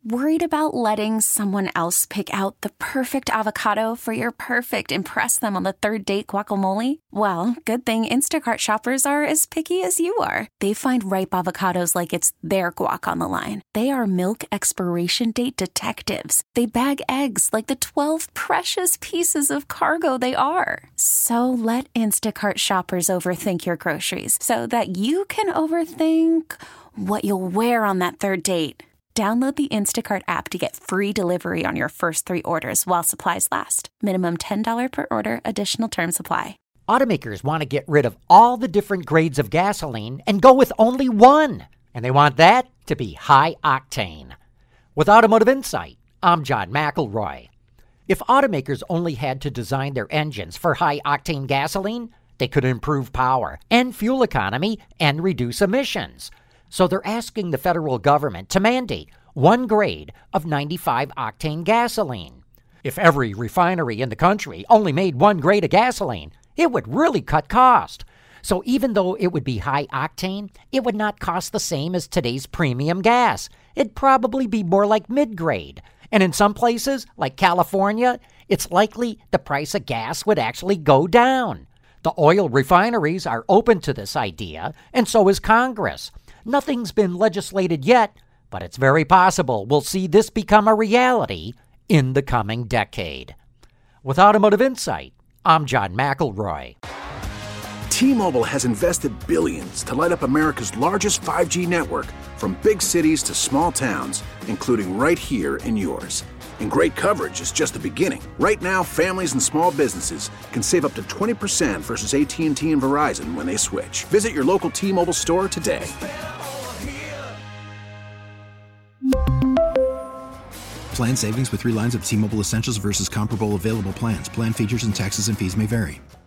Worried about letting someone else pick out the perfect avocado for your perfect impress them on the third date guacamole? Well, good thing Instacart shoppers are as picky as you are. They find ripe avocados like it's their guac on the line. They are milk expiration date detectives. They bag eggs like the 12 precious pieces of cargo they are. So let Instacart shoppers overthink your groceries so that you can overthink what you'll wear on that third date. Download the Instacart app to get free delivery on your first 3 orders while supplies last. Minimum $10 per order. Additional terms apply. Automakers want to get rid of all the different grades of gasoline and go with only one. And they want that to be high octane. With Automotive Insight, I'm John McElroy. If automakers only had to design their engines for high octane gasoline, they could improve power and fuel economy and reduce emissions. So they're asking the federal government to mandate one grade of 95 octane gasoline. If every refinery in the country only made one grade of gasoline, it would really cut cost. So even though it would be high octane, it would not cost the same as today's premium gas. It'd probably be more like mid-grade. And in some places, like California, it's likely the price of gas would actually go down. The oil refineries are open to this idea, and so is Congress. Nothing's been legislated yet, but it's very possible we'll see this become a reality in the coming decade. With Automotive Insight, I'm John McElroy. T-Mobile has invested billions to light up America's largest 5G network, from big cities to small towns, including right here in yours. And great coverage is just the beginning. Right now, families and small businesses can save up to 20% versus AT&T and Verizon when they switch. Visit your local T-Mobile store today. Plan savings with 3 lines of T-Mobile Essentials versus comparable available plans. Plan features and taxes and fees may vary.